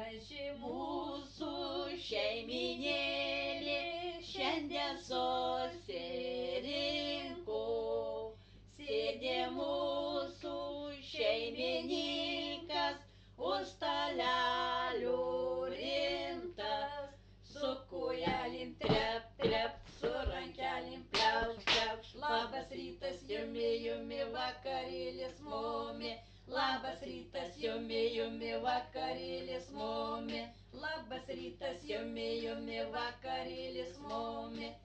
Graži mūsų šeiminėlė šiandien susirinko. Sėdė mūsų šeimininkas už stalelio rimtas, su kojelėm trep, trep, su rankelėm pliaukš, pliaukš. Labas rytas, jumi, jumi, vakarėlis mumi. Labas rytas, jumi, jumi, vakarėlis mumi. Labas rytas, jumi, jumi, vakarėlis mumi.